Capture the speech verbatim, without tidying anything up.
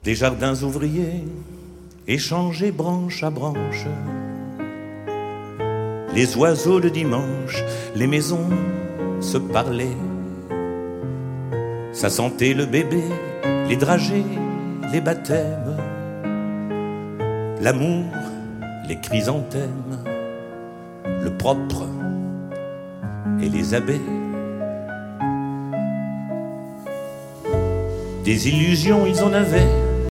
des jardins ouvriers échangés branche à branche, les oiseaux le dimanche, les maisons se parlaient, ça sentait le bébé, les dragées, les baptêmes, l'amour, les chrysanthèmes, le propre et les abbés. Des illusions ils en avaient,